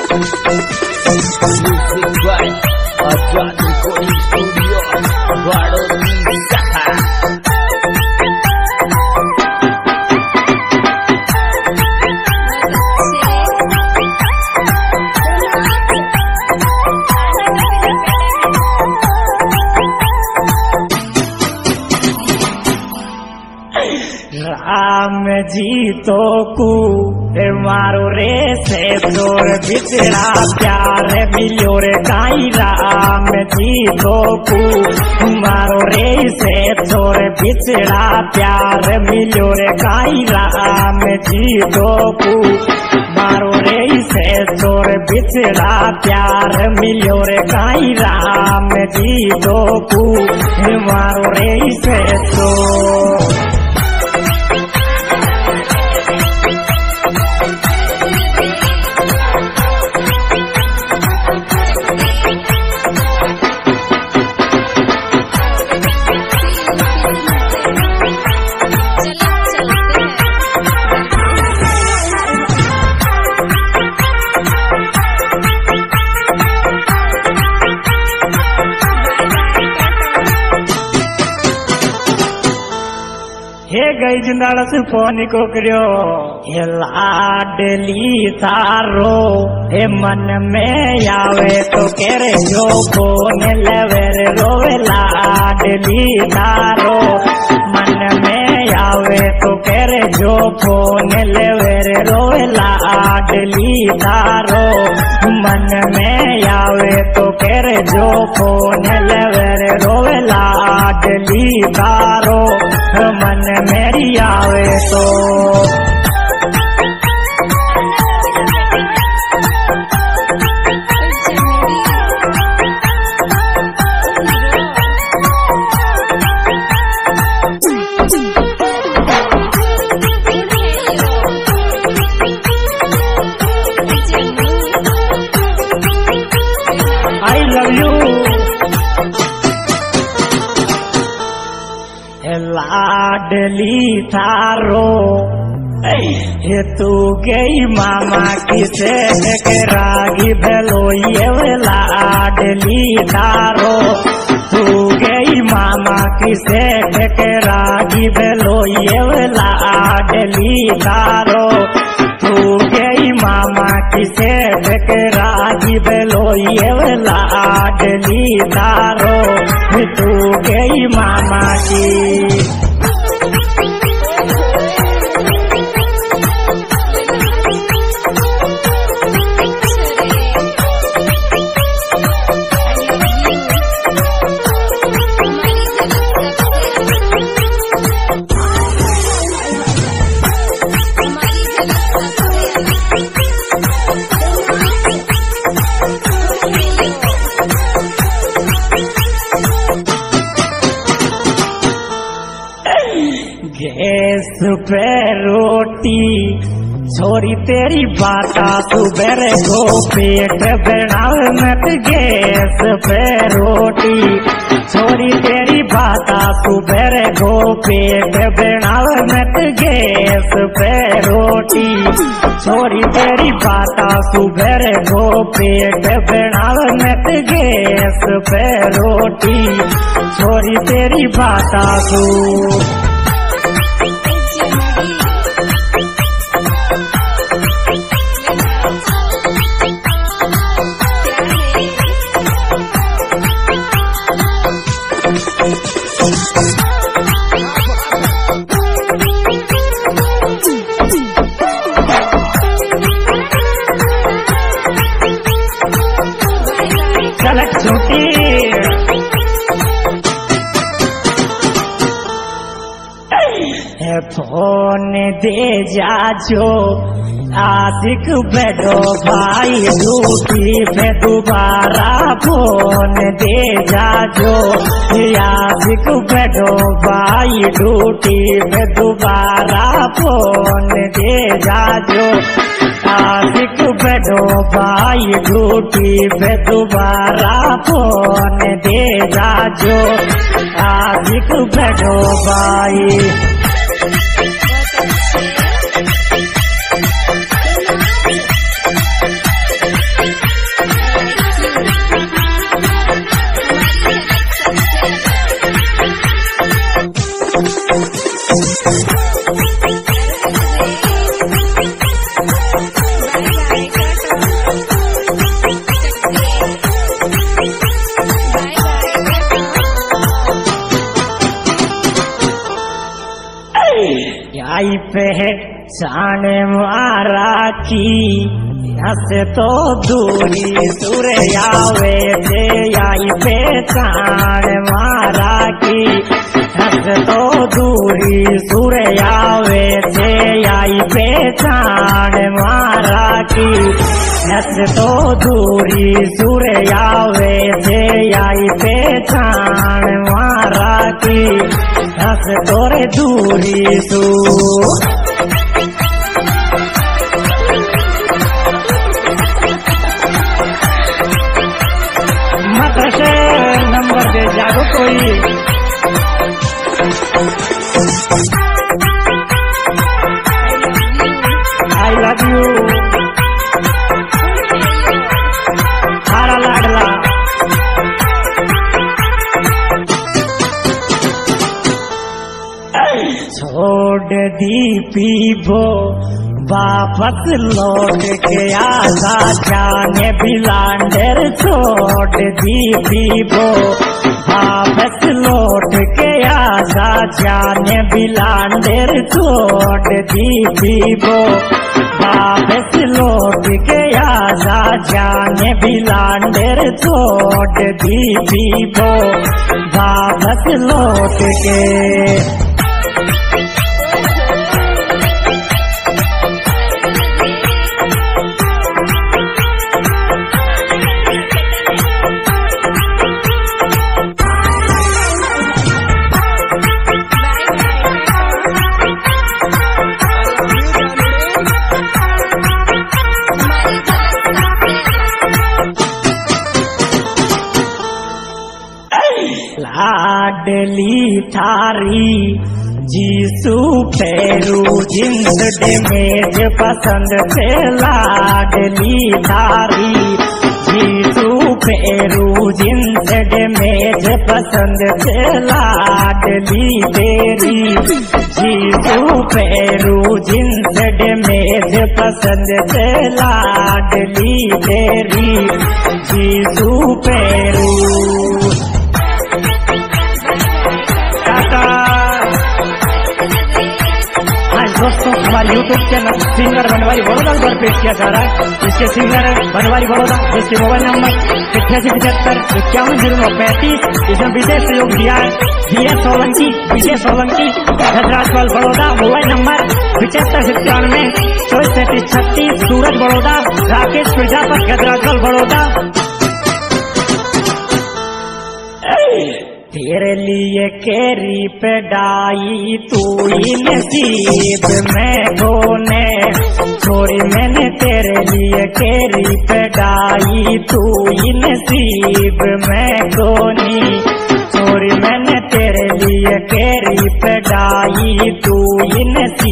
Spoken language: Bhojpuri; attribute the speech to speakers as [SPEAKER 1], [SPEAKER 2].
[SPEAKER 1] राम जी तो कू मारो रे से तोर बिछड़ा प्यार मिलो रे गाई। राम जी तो कू मारो रे से तोर बिछड़ा प्यार मिलो रे गाई। राम जी तो कू मारो रे से तोर बिछड़ा प्यार मिलो रे गाई। राम जी तो कू मारो रे से तो हे गई जिंदाड़ा से फोन को करियो। हे लाडली तारो हे मन में आवे तो केरे जो फोन लेवे रे रोवे। लाडली तारो मन में आवे तो केरे जो फोन लेवे रे रोवे। लाडली तारो मन में आवे तो केरे जो फोन लेवे रे रोवे। लाडली तारो मन मेरी आवे तो आई लव यू। लाडली थारो हे तू गई मामा किसे के रागी भेलो ये। लाडली थारो तू गई मामा किसे के रागी भेलो ये। लाडली थारो तू गई मामा किसे के रागी भेलो ये। लाडली थारो तू गई मामा की गैस पे रोटी छोरी तेरी बाता सुबह को पेट बनाव मत। गैस पे रोटी छोरी तेरी बाता सुबह को पेट बनाव मत। गैस पे रोटी छोरी तेरी बाता सुबह को पेट बनाव मत। गैस पे रोटी छोरी तेरी बाता सु चलक छूटी फोन दे जाजो आशिक बैठो भाई ड्यूटी पे दोबारा। फोन दे जाजो आशिक बैठो भाई ड्यूटी पे दोबारा। फोन दे जाजो आशिक बैठो भाई ड्यूटी पे दोबारा। फोन दे जाजो आशिक बैठो भाई। जाने मारा की हंस तो दूरी सुर आवे थे आई पहचान मारा की हंस तो दूरी सुर आवे थे आई पहचान मारा की हंस तो दूरी सुर आवे थे आई पहचान मारा की हंस तोरे दूरी सू नंबर दे जागो कोई आई लव यू हारा लाडला छोड़ दी पीबो वापस लौट के आजा जाने बिलांडर छोड़ दी पीबो वापस लौट के आजा जाने बिलांडर छोड़ दी पीबो वापस लौट के आजा जाने बिलांडर छोड़ दी पीबो वापस लौट के लाडली थारी जीसू फेरू जिंद डेमेज पसंद से लाडली थारी जीसू फेरू जिंद डेमेज पसंद से लाडली तेरी जीसू फेरू जिंद डेमेज पसंद से लाडली तेरी जीसू फेरू दोस्तों हमारे YouTube channel singer Banwari Baroda पर पेश किया जा रहा है। इसके सिंगर बनवारी बड़ौदा जिसके मोबाइल नंबर 8875 इसमें विशेष सहयोग दिया है विजय सोलंकी हजराजपाल बड़ौदा। Mobile number 7597 243736 Surat Baroda. राकेश प्रजापत हजराजपाल बड़ौदा। तेरे लिए केरी पे डाई तू ही नसीब में कोने छोरी मैंने तेरे लिए केरी पे डाई तू ही नसीब में कोनी छोरी मैंने तेरे लिए केरी पे डाई तू ही नसीब